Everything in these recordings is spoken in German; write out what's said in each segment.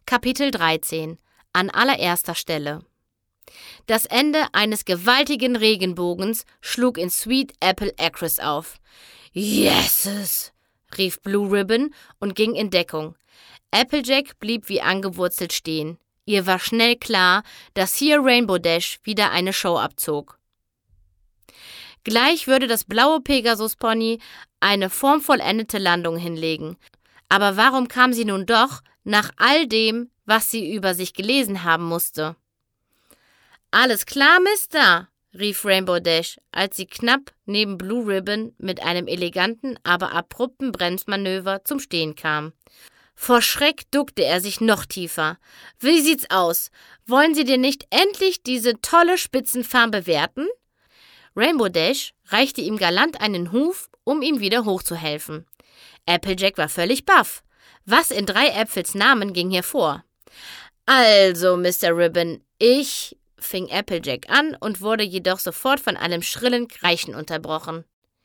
Kapitel 13. An allererster Stelle. Das Ende eines gewaltigen Regenbogens schlug in Sweet Apple Acres auf. »Yeses«, rief Blue Ribbon und ging in Deckung. Applejack blieb wie angewurzelt stehen. Ihr war schnell klar, dass hier Rainbow Dash wieder eine Show abzog. Gleich würde das blaue Pegasus-Pony eine formvollendete Landung hinlegen. Aber warum kam sie nun doch, nach all dem, was sie über sich gelesen haben musste? »Alles klar, Mister«, rief Rainbow Dash, als sie knapp neben Blue Ribbon mit einem eleganten, aber abrupten Bremsmanöver zum Stehen kam. Vor Schreck duckte er sich noch tiefer. »Wie sieht's aus? Wollen Sie denn nicht endlich diese tolle Spitzenfarm bewerten?« Rainbow Dash reichte ihm galant einen Huf, um ihm wieder hochzuhelfen. Applejack war völlig baff. Was in 3 Äpfels Namen ging hier vor? »Also, Mr. Ribbon, fing Applejack an und wurde jedoch sofort von einem schrillen Kreischen unterbrochen.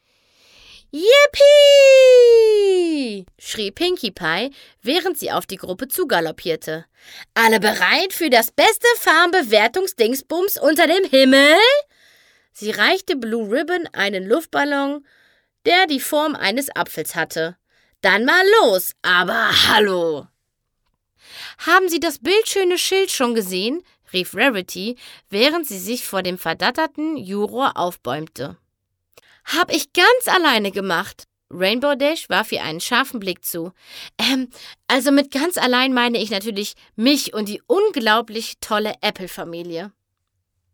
»Yippie!« schrie Pinkie Pie, während sie auf die Gruppe zugaloppierte. »Alle bereit für das beste Farmbewertungsdingsbums unter dem Himmel?« Sie reichte Blue Ribbon einen Luftballon, der die Form eines Apfels hatte. »Dann mal los, aber hallo!« »Haben Sie das bildschöne Schild schon gesehen?« rief Rarity, während sie sich vor dem verdatterten Juror aufbäumte. »Hab ich ganz alleine gemacht.« Rainbow Dash warf ihr einen scharfen Blick zu. Also mit ganz allein meine ich natürlich mich und die unglaublich tolle Apple-Familie.«